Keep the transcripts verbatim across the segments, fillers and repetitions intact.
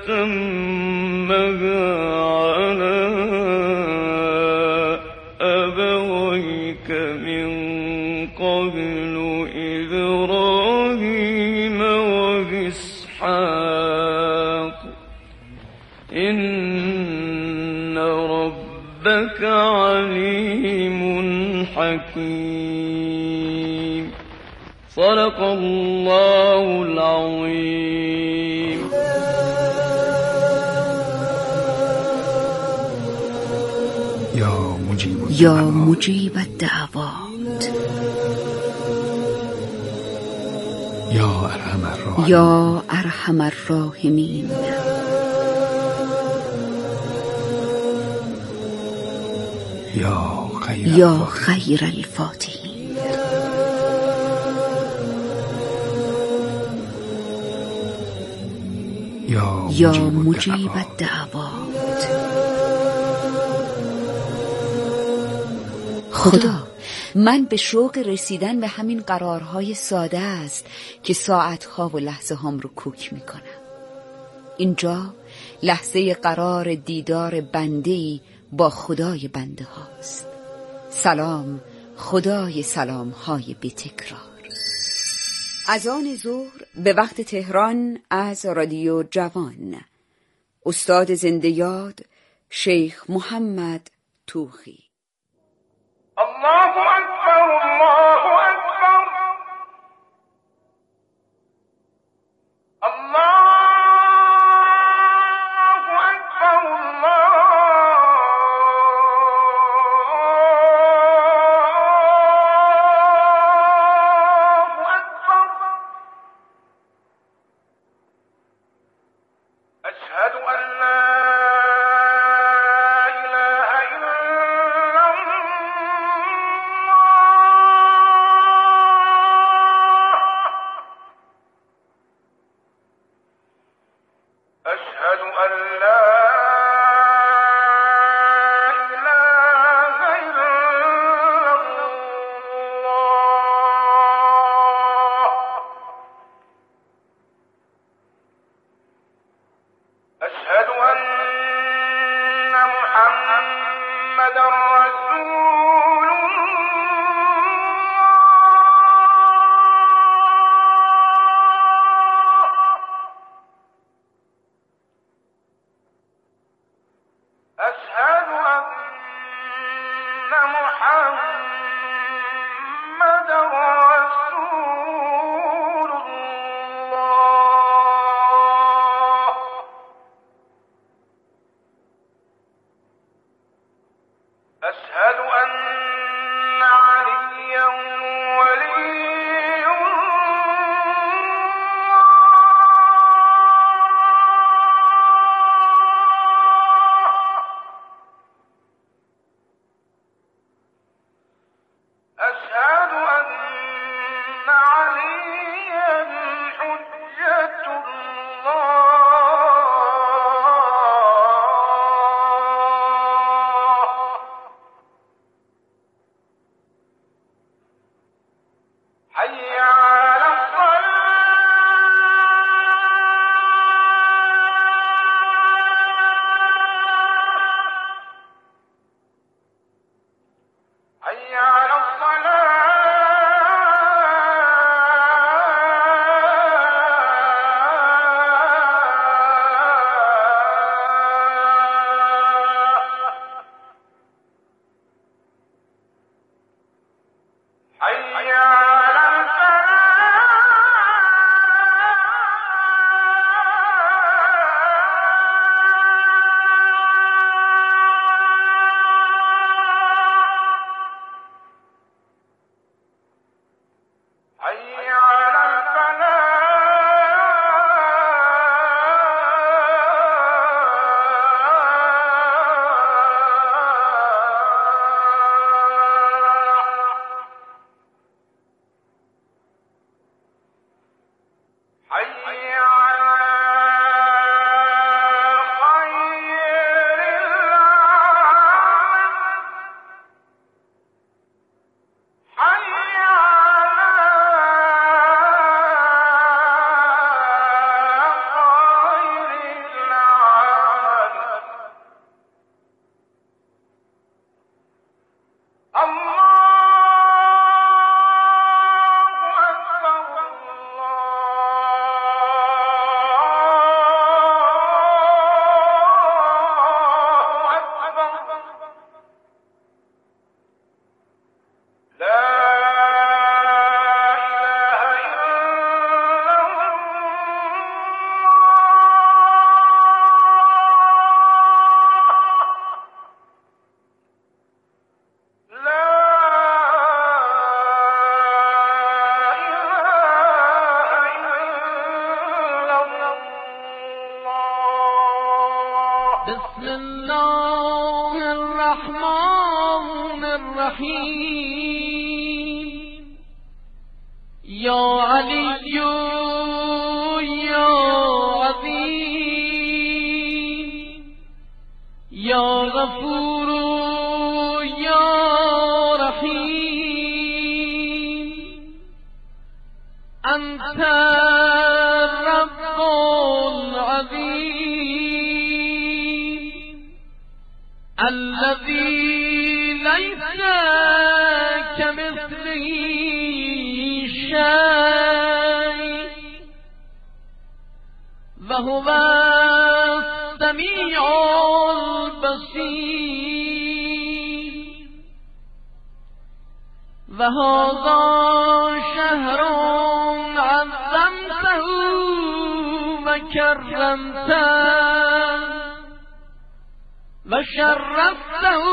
أتمها على أبويك من قبل إبراهيم وإسحاق إن ربك عليم حكيم. صدق الله العظيم. یا مجیب الدعوات، یا ارحم الراحمین، یا ارحم الراحمین، یا خیر یا خیر الفاتحین. یا مجیب الدعوات. خدا، من به شوق رسیدن به همین قرارهای ساده است که ساعتها و لحظه هام رو کوک میکنم. اینجا لحظه قرار دیدار بنده‌ای با خدای بنده هاست. سلام خدای سلام های بی تکرار. از آن ظهر به وقت تهران از رادیو جوان، استاد زنده یاد شیخ محمد توخی. الله أكبر الله أكبر الله أكبر الله أكبر. أشهد أن لا إله إلا أشهد أن لا إله إلا الله. أشهد أن محمدا رسول أشهد أن محمدا رسول الله. بسم الله الرحمن الرحیم یا علی یا عظیم یا غفور یا رحیم انت رب العظیم الذي ليس كمثله شيء وهو السميع البصير وهذا شهر عظمته وكرمته وشرفته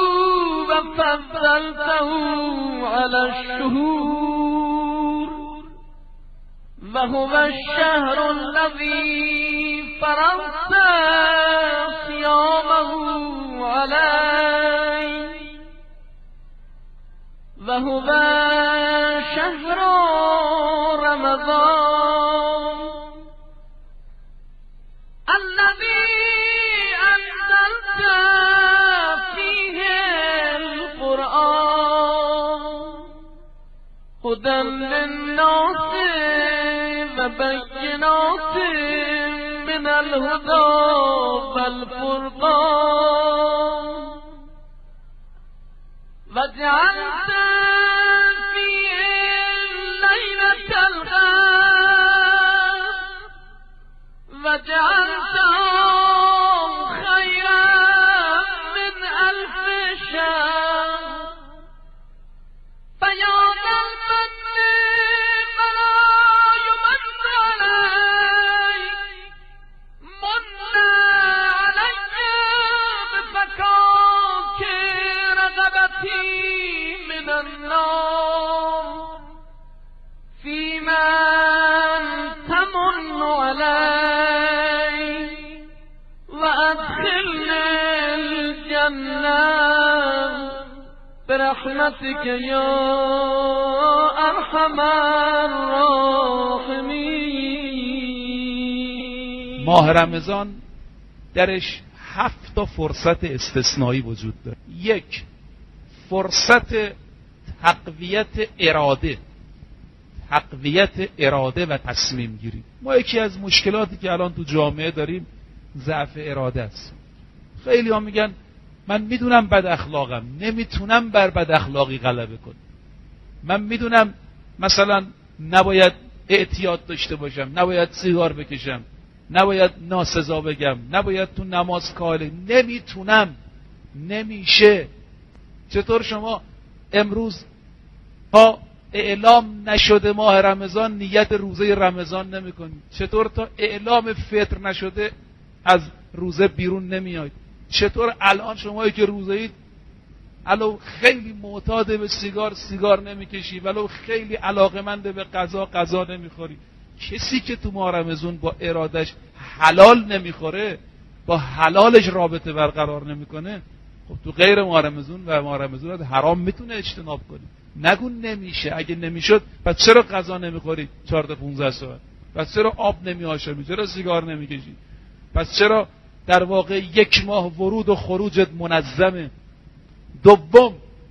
وفضلته على الشهور وهو الشهر الذي فرضت صيامه عليه وهو شهر رمضان الذي فيه القرآن هدى للناس وبينات من الهدى والفرقان وجعلت فيه ليلة القدر وجعلت من النار في من تمن علي وأدخلني الجنة برحمتك يا أرحم الراحمين. ماه رمضان درش هفت تا فرصت استثنایی وجود داره. یک، فرصت تقویت اراده، تقویت اراده و تصمیم گیری. ما یکی از مشکلاتی که الان تو جامعه داریم ضعف اراده است. خیلی ها میگن من میدونم بد اخلاقم، نمیتونم بر بد اخلاقی غلبه کنم. من میدونم مثلا نباید اعتیاد داشته باشم، نباید سیگار بکشم، نباید ناسزا بگم، نباید تو نماز کاله، نمیتونم، نمیشه. چطور شما امروز تا اعلام نشده ماه رمضان نیت روزه رمضان نمی کنید؟ چطور تا اعلام فطر نشده از روزه بیرون نمیاید؟ چطور الان شمایی که روزه اید ولو خیلی معتاد به سیگار سیگار نمیکشی، ولو خیلی علاقمند به غذا غذا نمیخوری؟ کسی که تو ماه رمضان با ارادش حلال نمیخوره، با حلالش رابطه برقرار نمیکنه، خب تو غیر ماه رمضان و ماه رمضان حرام میتونه اجتناب کنی. نگو نمیشه. اگه نمیشد پس چرا غذا نمیخوری چهار تا پانزده ساعت؟ پس چرا آب نمیآشامی؟ چرا سیگار نمیکشی؟ پس چرا در واقع یک ماه ورود و خروجت منظمه؟ دوم،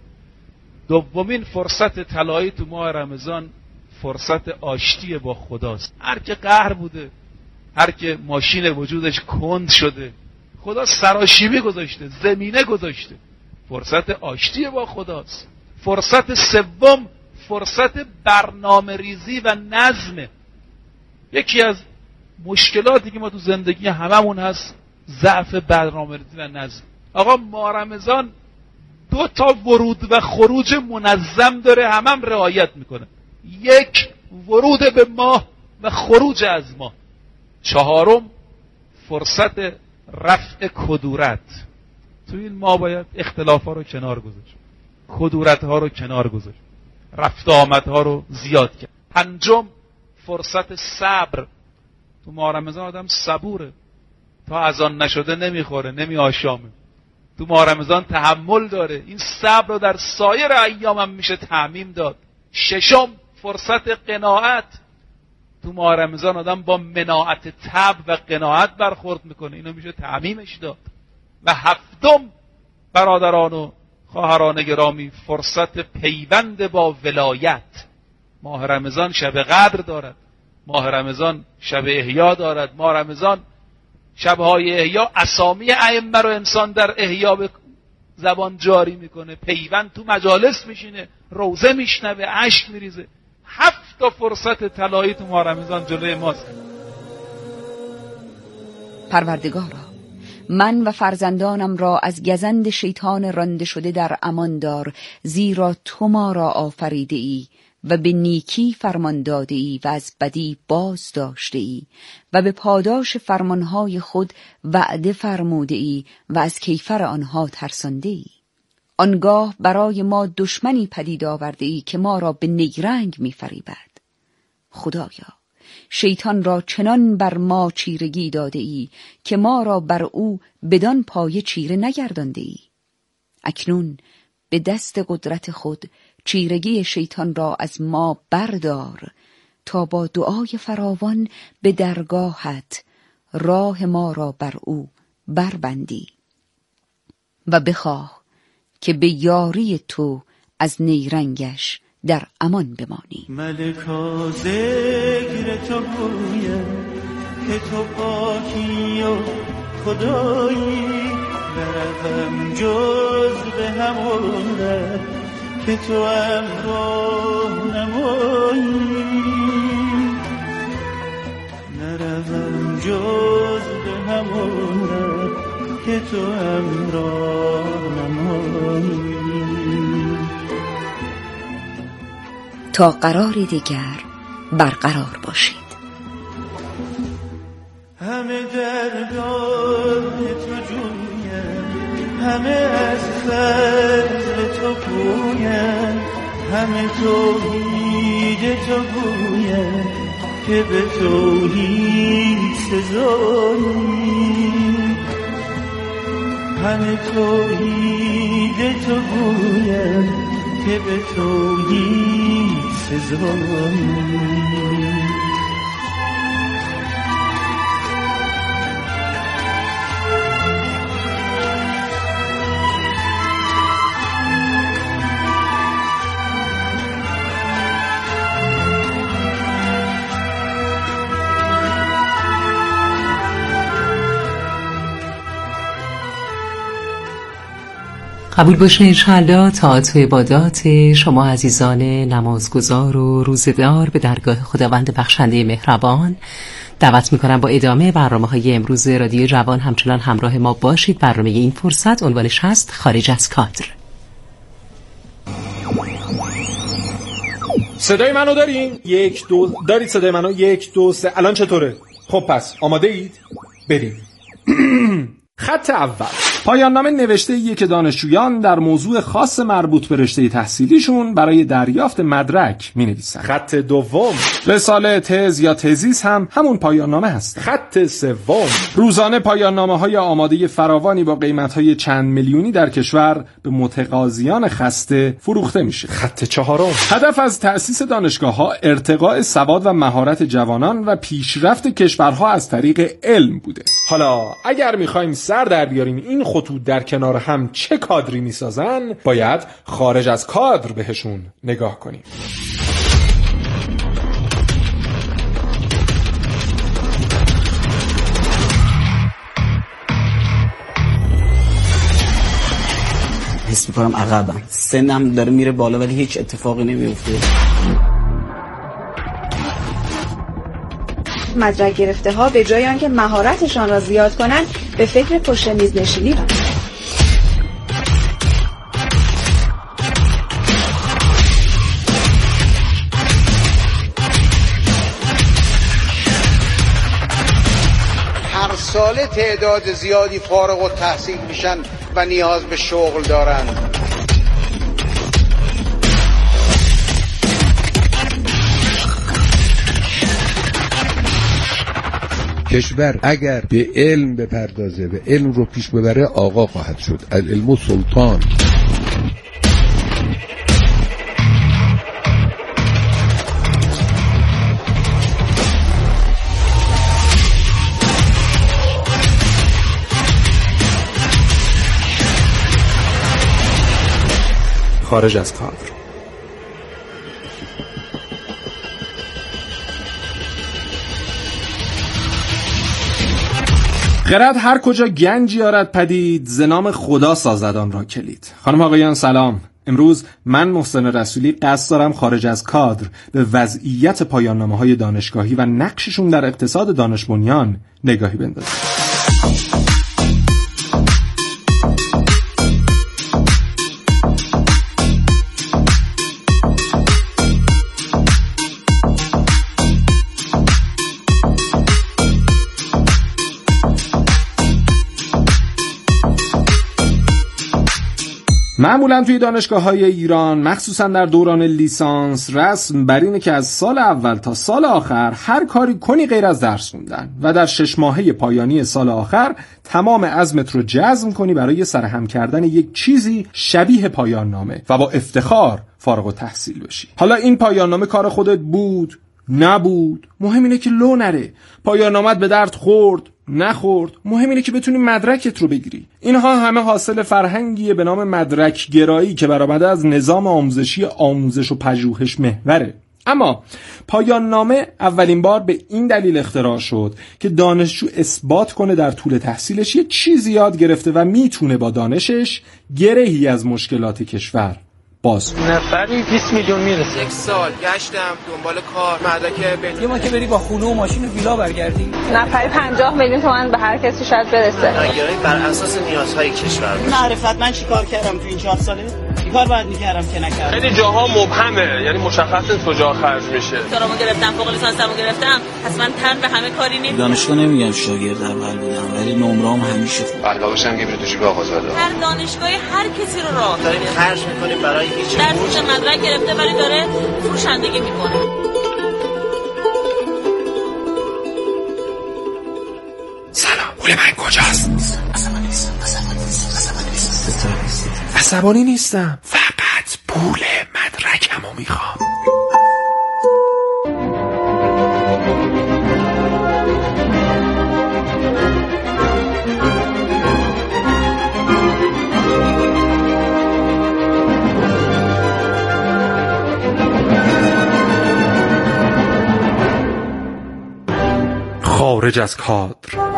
دومین فرصت طلایی تو ماه رمضان فرصت آشتی با خداست. هر که قهر بوده، هر که ماشین وجودش کند شده، خدا سراشیبی گذاشته، زمینه گذاشته. فرصت آشتی با خداست. فرصت سوم فرصت برنامه ریزی و نظمه. یکی از مشکلاتی که ما تو زندگی هممون هست ضعف برنامه ریزی و نظم. آقا ماه رمضان دو تا ورود و خروج منظم داره، همم هم رعایت میکنه. یک، ورود به ماه و خروج از ماه. چهارم، فرصت رفع کدورت. تو این ماه باید اختلاف ها رو کنار گذاشت، کدورت ها رو کنار گذاشت، رفت آمد ها رو زیاد کرد. پنجم، فرصت صبر. تو ماه رمضان آدم صبوره، تا اذان نشده نمیخوره، نمی آشامه. تو ماه رمضان تحمل داره. این صبر رو در سایر ایام هم میشه تعمیم داد. ششم، فرصت قناعت. تو ماه رمضان آدم با مناعت طبع و قناعت برخورد میکنه، اینو میشه تعمیمش داد. و هفتم برادران و خواهران گرامی، فرصت پیوند با ولایت. ماه رمضان شب قدر دارد، ماه رمضان شب احیا دارد، ماه رمضان شبهای احیا اسامی ائمه رو انسان در احیا به زبان جاری میکنه، پیوند تو مجالس میشینه، روزه میشنوه، اشک میریزه. هفت تا فرصت طلایی تو ماه رمضان جلوی ماست. پروردگارا، من و فرزندانم را از گزند شیطان رانده شده در امان دار، زیرا تو ما را آفریده ای و به نیکی فرمان داده ای و از بدی باز داشته ای و به پاداش فرمانهای خود وعده فرموده ای و از کیفر آنها ترسانده ای. آنگاه برای ما دشمنی پدید آورده ای که ما را به نیرنگ می فریبد. خدایا، شیطان را چنان بر ما چیرگی داده ای که ما را بر او بدان پایه چیره نگردانده ای. اکنون به دست قدرت خود چیرگی شیطان را از ما بردار تا با دعای فراوان به درگاهت راه ما را بر او بربندی و بخواه که به یاری تو از نیرنگش در امان بمانی. ملکا ذکر تو گویم که تو پاکی و خدایی، نروم جز به همون ره که تو امرو نمایی، نروم جز به همون ره که تو امرو نمایی. تا قراری دیگر برقرار باشید. همه درگاه تو جویم، همه از فضل تو گویم، همه توحید تو گویم که به توحید سزایی، همه توحید تو گویم که به توحید سزایی. قبول باشه انشاءالله طاعت و عبادات شما عزیزان نمازگزار و روزدار به درگاه خداوند بخشنده مهربان. دعوت میکنم با ادامه برنامه های امروز رادیو جوان همچنان همراه ما باشید. برنامه این فرصت عنوانش هست خارج از کادر. صدای منو دارین؟ یک دو دارید صدای منو؟ یک دو سه. الان چطوره؟ خب پس آماده اید؟ بریم. خط اول، پایان نامه نوشته ایه که دانشجویان در موضوع خاص مربوط به رشته تحصیلیشون برای دریافت مدرک می نویسن. خط دوم، رساله، تز یا تزیس هم همون پایان نامه هست. خط سوم، روزانه پایان نامه های آماده فراوانی با قیمت های چند میلیونی در کشور به متقاضیان خسته فروخته میشه. خط چهارم، هدف از تأسیس دانشگاه ها ارتقاء سواد و مهارت جوانان و پیشرفت کشورها از طریق علم بوده. حالا اگر میخوایم سر در بیاریم این خطوط در کنار هم چه کادری میسازن، باید خارج از کادر بهشون نگاه کنیم. حس میکنم عقبم، سنم داره میره بالا ولی هیچ اتفاقی نمیفته. مدرک گرفته ها به جای آنکه مهارتشان را زیاد کنند به فکر پشت میز نشینی هستند. هر ساله تعداد زیادی فارغ التحصیل میشن و نیاز به شغل دارند. کشور اگر به علم بپردازه و علم رو پیش ببره آقا خواهد شد. العلم سلطان. خارج از کادر. خرد هر کجا گنج یارد پدید، ز نام خدا سازد آن را کلید. خانم آقایان سلام. امروز من محسن رسولی قصد دارم خارج از کادر به وضعیت پایان نامه‌های دانشگاهی و نقششون در اقتصاد دانش بنیان نگاهی بندازم. معمولا توی دانشگاه‌های ایران مخصوصا در دوران لیسانس رسم بر اینه که از سال اول تا سال آخر هر کاری کنی غیر از درس خوندن و در شش ماهه پایانی سال آخر تمام عزمت رو جزم کنی برای سرهم کردن یک چیزی شبیه پایان نامه و با افتخار فارغ التحصیل بشی. حالا این پایان نامه کار خودت بود، نبود، مهم اینه که لو نره. پایان نامت به درد خورد، نخورد، مهم اینه که بتونی مدرکت رو بگیری. اینها همه حاصل فرهنگیه به نام مدرک گرایی که برآمده از نظام آموزشی آموزش و پژوهش محوره. اما پایان نامه اولین بار به این دلیل اختراع شد که دانشجو اثبات کنه در طول تحصیلش یه چیزی یاد گرفته و میتونه با دانشش گرهی از مشکلات کشور باز نفری بیست میلیون میرسه. یک سال گشتم دنبال کار، مدرک بنزین. یه ما که بری با خونه و ماشین و ویلا برگردی. نفری پنجاه میلیون تومان به هر کسی شاید برسه. نگرانی بر اساس نیازهای کشور. معرفت من چیکار کردم تو این چهار ساله؟ چیکار باید میکردم که نکردم؟ خیلی جاها مبهمه، یعنی مشخص نیست کجا خرج میشه. دکترامو گرفتم، فوق لیسانسمو گرفتم، پس من تن به همه کاری نمی‌کنم. دانشگاه نمیگم شاگرد اول بودم، ولی نمره‌ام همیشه خوب. علاوه‌اش هم که میره تو جیب آقازاده. هر دانشگاه هر کسی رو راه داریم خرج می‌کنیم برای هیچ درسش مدرک گرفته ولی داره فروشندگی می‌کنه. سلام، پول من کجاست؟ عصبانی نیستم، عصبانی نیستم، عصبانی نیستم. عصبانی نیستم، فقط پول مدرکمو میخوام. خارج از کادر.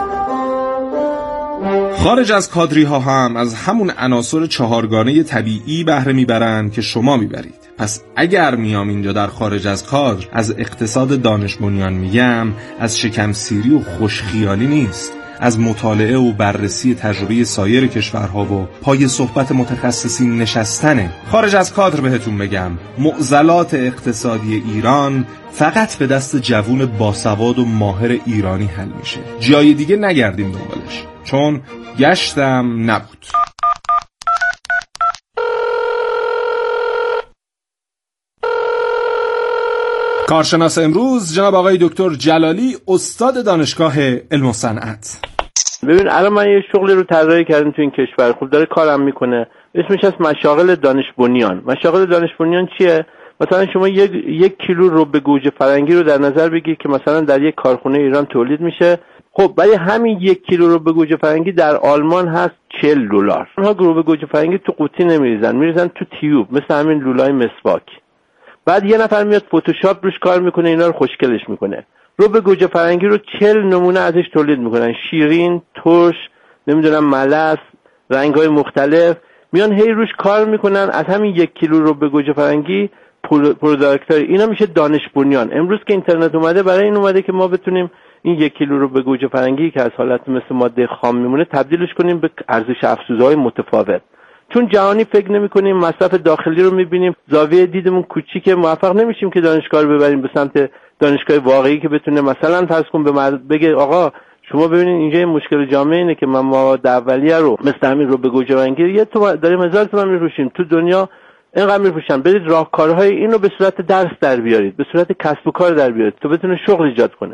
خارج از کادری ها هم از همون عناصر چهارگانه طبیعی بهره میبرند که شما میبرید. پس اگر میام اینجا در خارج از کادر از اقتصاد دانش بنیان میگم، از شکم سیری و خوشخیالی نیست، از مطالعه و بررسی تجربه سایر کشورها و پای صحبت متخصصین نشستنه. خارج از کادر بهتون بگم معضلات اقتصادی ایران فقط به دست جوون باسواد و ماهر ایرانی حل میشه. جای دیگه نگردیم دنبالش، چون گشتم نبود. کارشناس امروز جناب آقای دکتر جلالی، استاد دانشگاه علم و صنعت. ببین الان من یه شغلی رو طراحی کردم تو این کشور، خوب داره کارم میکنه، اسمش هست مشاغل دانش بنیان. مشاغل دانش بنیان چیه؟ مثلا شما یک یک کیلو رب گوجه فرنگی رو در نظر بگیر که مثلا در یک کارخونه ایران تولید میشه. خب برای همین یک کیلو رب گوجه فرنگی در آلمان هست چهل دلار. اونها رب گوجه فرنگی تو قوطی نمیریزن، میریزن تو تیوب مثل همین لولای مسواک. بعد یه نفر میاد فتوشاپ روش کار میکنه، اینا رو خوشگلش میکنه. رب گوجه فرنگی رو چهل نمونه ازش تولید میکنن، شیرین، ترش، نمیدونم ملس، رنگ‌های مختلف. میان هی روش کار میکنن، از همین یک کیلو رب گوجه فرنگی پروداکت‌های اینا میشه دانش بنیان. امروز که اینترنت اومده، برای این اومده که ما بتونیم این یک کیلو رو به گوجه فرنگی که از حالت مثل ماده خام میمونه تبدیلش کنیم به ارزش افزوده‌های متفاوت. چون جهانی فکر نمی‌کنیم، مصرف داخلی رو می‌بینیم، زاویه دیدمون کوچیکه، موفق نمیشیم که دانشگاه رو ببریم به سمت دانشگاه واقعی که بتونه مثلا فرض کن به مرد بگه آقا شما ببینید اینجا یه مشکل جامعه اینه که ما مواد اولیه رو مثل همین رو به گوجه فرنگی یه تو داریم هزار تومان می‌فروشیم، تو دنیا اینقدر می‌فروشن. برید راهکارهای اینو به صورت درس در بیارید، به صورت کسب و کار در بیارید تا بتونه شغل ایجاد کنه.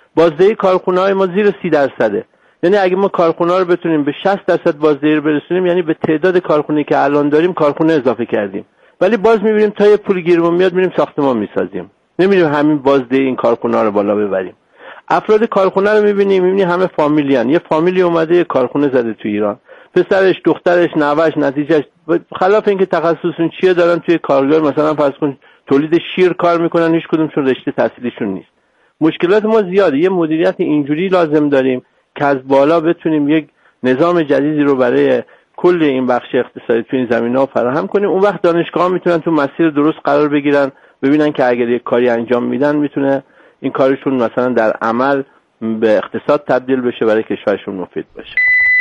بازدهی کارخونه‌های ما زیر سی درصده. یعنی اگه ما کارخونه‌ها رو بتونیم به شصت درصد بازدهی رو برسونیم، یعنی به تعداد کارخونه‌ای که الان داریم کارخونه اضافه کردیم. ولی باز می‌بینیم تا یه پول گیرمون میاد می‌ریم ساختمان می‌سازیم. نمی‌ریم همین بازدهی این کارخونه‌ها رو بالا ببریم. افراد کارخونه رو می‌بینیم، می‌بینی همه فامیلیان. یه فامیلی اومده یه کارخونه زده تو ایران. پسرش، دخترش، نوه‌اش، نتیجهش خلاف اینکه تخصصشون چیه دارن توی کارگاه مثلا فرض کن تولید شیر کار میکنن، هیچ کدومشون رشته تحصیلیشون نیست. مشکلات ما زیاده. یه مدیریت اینجوری لازم داریم که از بالا بتونیم یک نظام جدیدی رو برای کل این بخش اقتصادی تو این زمینه‌ها فراهم کنیم. اون وقت دانشگاه‌ها میتونن تو مسیر درست قرار بگیرن، ببینن که اگر یک کاری انجام میدن میتونه این کارشون مثلا در عمل به اقتصاد تبدیل بشه، برای کشورشون مفید باشه.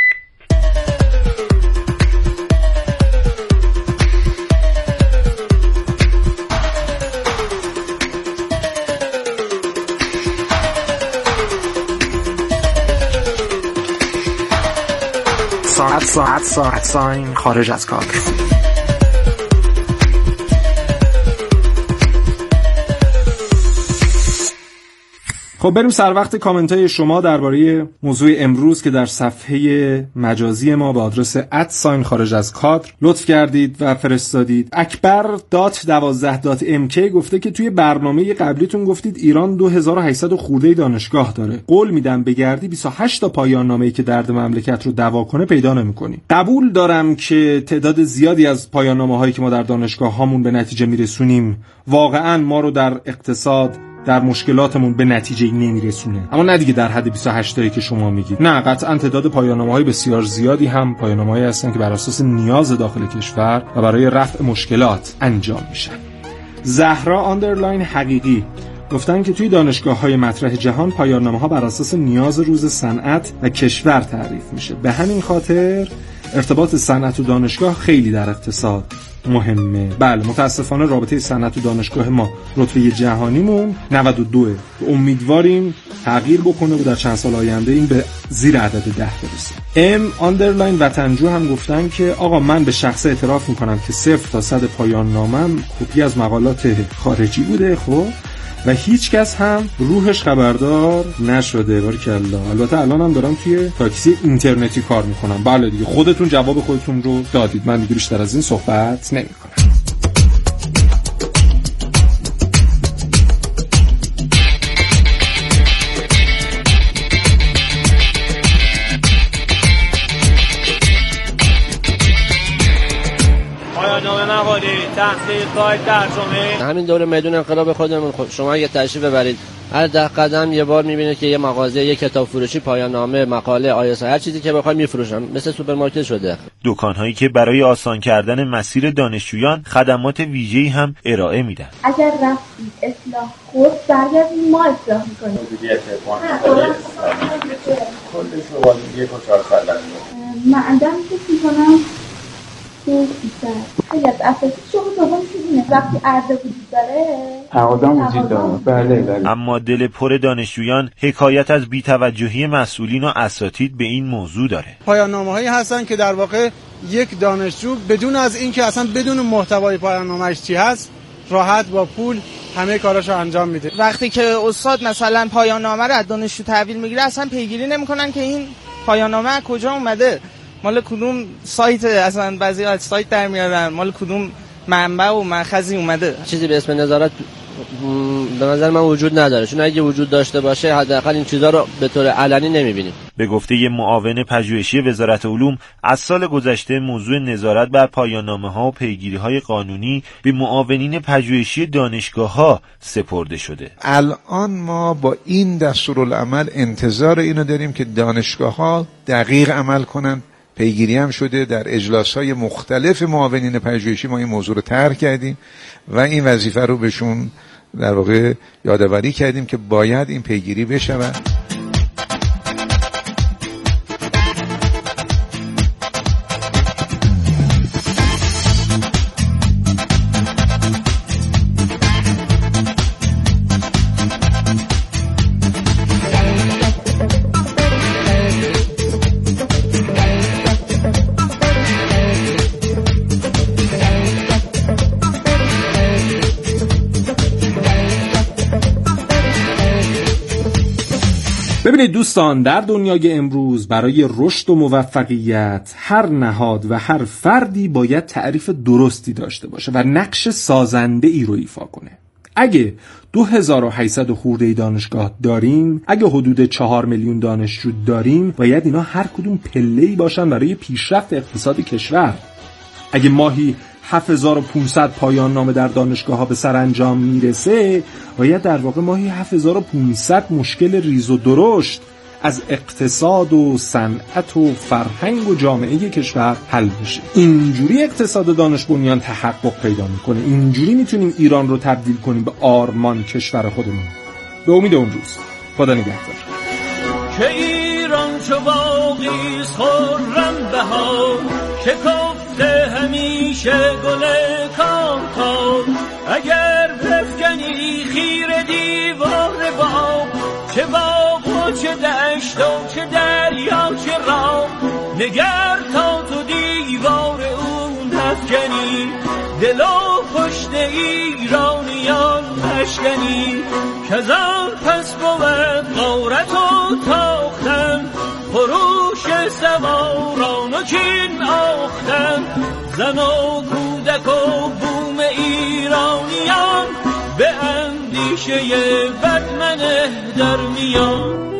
ساعت ساعت ساعت ساین خارج از کادر. خب بریم سر وقت کامنت های شما درباره موضوع امروز که در صفحه مجازی ما به آدرس ات ساین خارج از کادر لطف کردید و فرستادید. اکبر دات دوازده دات ام کی گفته که توی برنامه قبلیتون گفتید ایران دو هزار و هشتصد خورده دانشگاه داره. قول میدم بگردی بیست و هشت تا پایان نامه‌ای که درد مملکت رو دوا کنه پیدا نمی‌کنی. قبول دارم که تعداد زیادی از پایان نامه‌هایی که ما در دانشگاه هامون به نتیجه میرسونیم واقعاً ما رو در اقتصاد در مشکلاتمون به نتیجه نمیرسونه، اما نه دیگه در حد بیست و هشت تایی که شما میگید. نه، قطعا تعداد پایان‌نامه‌های بسیار زیادی هم پایان‌نامه‌هایی هستن که بر اساس نیاز داخل کشور و برای رفع مشکلات انجام میشن. زهرا آندرلاین حقیقی گفتن که توی دانشگاه‌های مطرح جهان پایان‌نامه‌ها بر اساس نیاز روز صنعت و کشور تعریف میشه. به همین خاطر ارتباط صنعت و دانشگاه خیلی در اقتصاد مهمه. بله، متاسفانه رابطه صنعت و دانشگاه ما رتبه جهانیمون نود و دو. امیدواریم تغییر بکنه و در چند سال آینده این به زیر عدد ده برسه. ام آندرلاین وطنجو هم گفتن که آقا من به شخص اعتراف میکنم که صفر تا صد پایان نامم کپی از مقالات خارجی بوده، خب و هیچ کس هم روحش خبردار نشده. باریکلا. البته الان هم دارم توی تاکسی اینترنتی کار میکنم. بله دیگه، خودتون جواب خودتون رو دادید، من دیگه بیشتر از این صحبت نمیکنم. تحقیق قائد ترجمه همین دوره میدون انقلاب خودمون خود شما یه تشریف ببرید، هر ده قدم یه بار میبینید که یه مغازه، یه کتاب فروشی، پایان نامه، مقاله، آیس، هر چیزی که بخواید میفروشن، مثل سوپرمارکت شده. دکان‌هایی که برای آسان کردن مسیر دانشجویان خدمات ویژه‌ای هم ارائه میدن. اگر رفتید اصلاح خود برگردید ما اصلاح می‌کنیم. مدیریت بانک کلش رو با یک و چهار سال معدن فکر می‌کنم خیلی از اساسی شغل دوم شدونه وقتی عرضه وجود داره تقاضا وجود داره. بله بله. اما دل پر دانشجویان حکایت از بی‌توجهی مسئولین و اساتید به این موضوع داره. پایان نامه‌هایی هستن که در واقع یک دانشجو بدون از اینکه اصلا بدون محتوای پایان نامه‌اش چی هست راحت با پول همه کاراشو انجام میده. وقتی که استاد مثلا پایان نامه رو از دانشجو تحویل میگیره اصلا پیگیری نمی‌کنن که این پایان نامه از کجا اومده، مال کدوم سایت، اصلا بعضی از سایت در میارن، مال کدوم منبع و مأخذی اومده. چیزی به اسم نظارت به نظر من وجود نداره، چون اگه وجود داشته باشه حداقل این چیزا رو به طور علنی نمیبینیم. به گفته معاون پژوهشی وزارت علوم، از سال گذشته موضوع نظارت بر پایان‌نامه‌ها و پیگیری‌های قانونی به معاونین پژوهشی دانشگاه‌ها سپرده شده. الان ما با این دستورالعمل انتظار اینو داریم که دانشگاه‌ها دقیق عمل کنن. پیگیری هم شده، در اجلاس‌های مختلف معاونین پژوهشی ما این موضوع رو طرح کردیم و این وظیفه رو بهشون در واقع یادآوری کردیم که باید این پیگیری بشود. ببینید دوستان، در دنیای امروز برای رشد و موفقیت هر نهاد و هر فردی باید تعریف درستی داشته باشه و نقش سازنده ای رو ایفا کنه. اگه دو هزار و هشتصد خورده دانشگاه داریم، اگه حدود چهار میلیون دانشجو داریم، باید اینا هر کدوم پله‌ای باشن برای پیشرفت اقتصاد کشور. اگه ماهی هفت هزار و پانصد پایان نامه در دانشگاه ها به سرانجام میرسه، باید در واقع ماهی هفت هزار و پانصد مشکل ریز و درشت از اقتصاد و صنعت و فرهنگ و جامعه کشور حل بشه. اینجوری اقتصاد دانش بنیان تحقق پیدا میکنه. اینجوری میتونیم ایران رو تبدیل کنیم به آرمان کشور خودمون. به امید اون روز. خدا نگهدار. که ایران چو باقی خرم بهار، که کفته همیشه گل کامکار. اگر بفکنی خیر دیوار باغ، چه باغ و چه دشت و چه دریا چه راه، نگر تا تو دیوار اون افکنی، دل و پشت ایرانیان مشکنی. کزان پس بود غارت و تاختن، خروش سواران و کین آختن. زن و کودک و بوم ایرانیان، به اندیشه بدمنه در میان.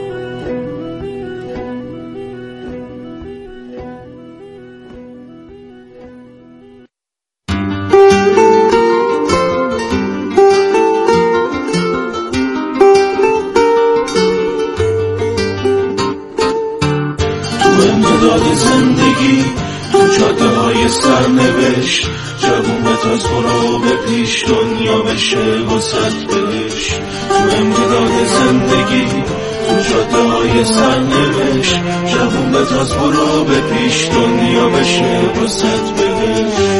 زندگی تو جاده های سرنوشت، جوونت از برو به پیش دنیا بشه وسط بهش. تو امتداد زندگی تو جاده های سرنوشت، جوونت از برو به پیش دنیا بشه وسط بهش.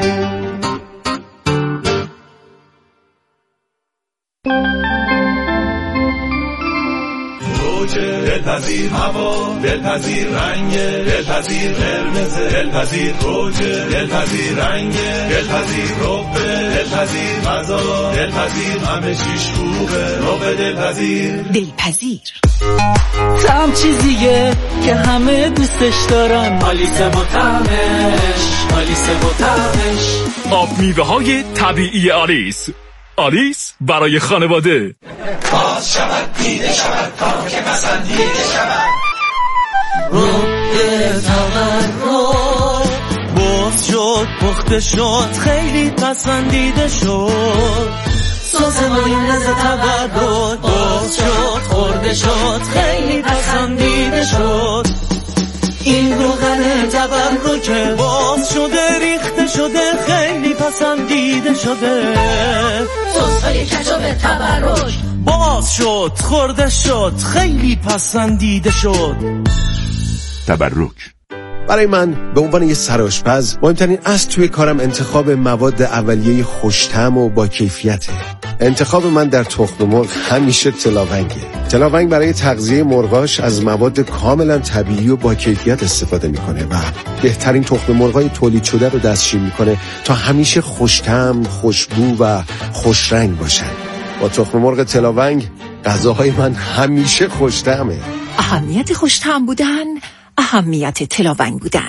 دلپذیر هوا، دلپذیر رنگ، دلپذیر قرمز، دلپذیر گوجه، دلپذیر رنگ، دلپذیر رب، دلپذیر غذا، دلپذیر همه چیش خوبه، رب دلپذیر. دلپذیر طعم چیزیه که همه دوستش دارن، آلیسه و طعمش، آلیسه و طعمش. آب میوه های طبیعی آلیس، آلیس برای خانواده. باز شود دیده شود تا که پسندیده شود، رب تورق باز شد پخته شد خیلی پسندیده شد. سس مایونز تورق باز شد خورده شد خیلی پسندیده شد. این روغن تورق که باز شده ریخته شده خیلی پسندیده شده. سس های کچاپ تورق باز شد خورده شد خیلی پسندیده شد. تبرک. برای من به عنوان یه سرآشپز مهمترین اصل توی کارم انتخاب مواد اولیه خوش‌طعم و با کیفیته. انتخاب من در تخم مرغ همیشه تلاونگه. تلاونگ برای تغذیه مرغاش از مواد کاملا طبیعی و با کیفیت استفاده میکنه و بهترین تخم مرغای تولید شده رو دستشویی میکنه تا همیشه خوش‌طعم، خوشبو و خوشرنگ باشن. با تخم مرغ تلاونگ غذاهای من همیشه خوش‌طعمه. اهمیت خوش‌طعم بودن، اهمیت تلاونگ بودن.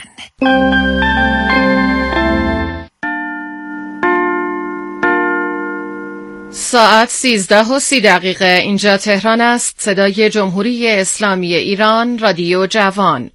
ساعت سیزده و سی دقیقه اینجا تهران است. صدای جمهوری اسلامی ایران، رادیو جوان.